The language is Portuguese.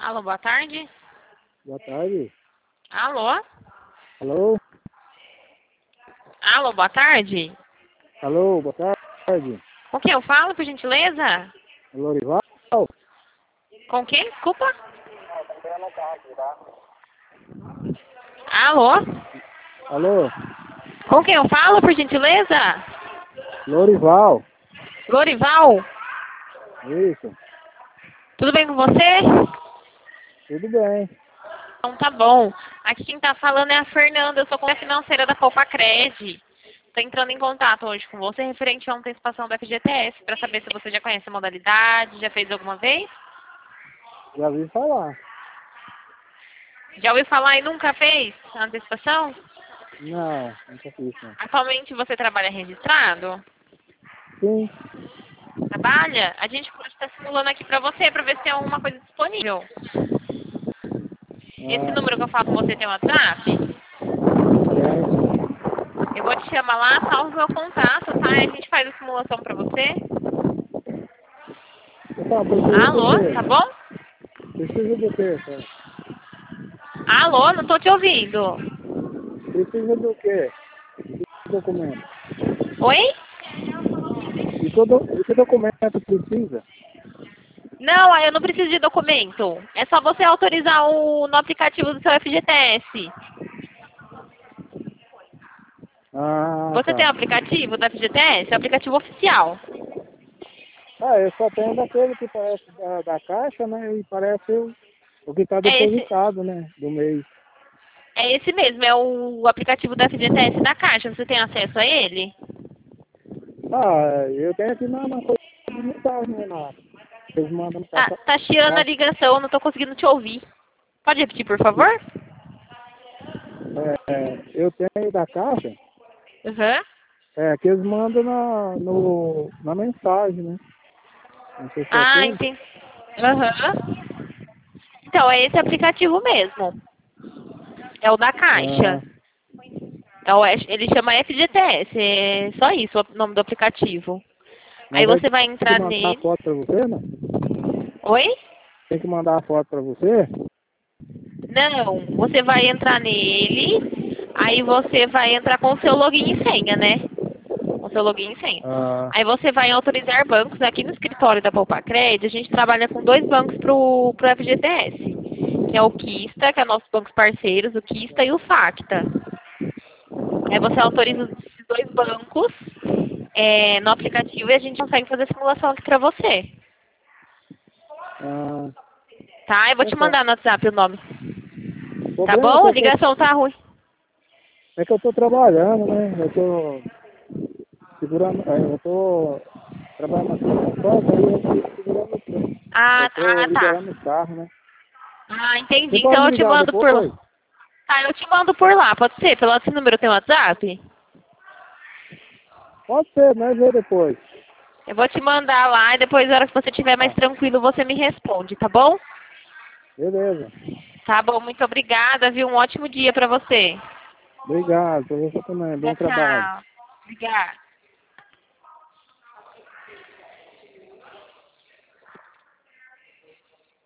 Alô, boa tarde. Boa tarde. Alô? Alô? Alô, boa tarde. Alô, boa tarde. Com quem eu falo, por gentileza? Lorival? Com quem? Desculpa. Alô? Alô? Com quem eu falo, por gentileza? Lorival? Lorival? Isso. Tudo bem com você? Tudo bem. Então tá bom. Aqui quem tá falando é a Fernanda, eu sou conselheira financeira da Copacred. Tô entrando em contato hoje com você referente à antecipação da FGTS, para saber se você já conhece a modalidade, já fez alguma vez? Já ouvi falar. Já ouviu falar e nunca fez a antecipação? Não, nunca fiz, não. Atualmente você trabalha registrado? Sim. Trabalha? A gente pode estar simulando aqui para você, para ver se tem alguma coisa disponível. Esse Ah, número que eu falo com você tem WhatsApp? é. Eu vou te chamar lá, salva o meu contato, tá? E a gente faz a simulação para você. Tá, precisa do Alô, tá quê? bom? Precisa do quê, cara? Alô, não tô te ouvindo. Precisa do quê? Que documento? Oi? E que documento precisa? Não, eu não preciso de documento. É só você autorizar no aplicativo do seu FGTS. Ah, Você tem o tá. aplicativo do FGTS? É o aplicativo oficial. Ah, eu só tenho daquele que parece da caixa, né? E parece o que está É esse, depositado, né? Do mês. é esse mesmo, é o aplicativo do FGTS da Caixa. Você tem acesso a ele? Ah, eu tenho aqui na coisa de mensagem, né? Eles mandam Ah, passar. tá chiando a ligação, eu não tô conseguindo te ouvir. Pode repetir, por favor? Eu tenho da caixa, Uhum. que eles mandam na mensagem, né? Não sei se é Ah, aquele. entendi. Aham. Então, é esse aplicativo mesmo. É o da Ah, Caixa. Ele chama FGTS, é só isso o nome do aplicativo. Aí mas aí você vai tem que entrar mandar a nele. foto pra você, né? Oi? Tem que mandar a foto pra você? Não, você vai entrar nele, aí você vai entrar com o seu login e senha, né? Com o seu login e senha. Ah, Aí você vai em autorizar bancos. Aqui no escritório da Copacred, a gente trabalha com dois bancos pro FGTS, que é o Kista, que é nossos bancos parceiros, o Kista e o Facta. Aí você autoriza esses dois bancos no aplicativo e a gente consegue fazer a simulação aqui pra você. ah, Tá? Eu vou então te tá. mandar no WhatsApp o nome. O Tá problema bom? A ligação tá ruim. é que eu tô trabalhando, né? Eu tô segurando, eu tô trabalhando aqui na porta, aí eu tô segurando o trem. Eu tô Tá. liberando o carro, né? Ah, Você entendi. pode Então me eu te ligar mando por lá. depois? Tá, eu te mando por lá. Pode ser? Pelo esse número tem WhatsApp? Pode ser, mas vê depois. Eu vou te mandar lá e depois, na hora que você estiver mais Tá, tranquilo, você me responde, tá bom? beleza. Tá bom, muito obrigada, viu? Um ótimo dia pra você. Obrigado, pra você também. Tchau, Bom trabalho. tchau. Obrigada.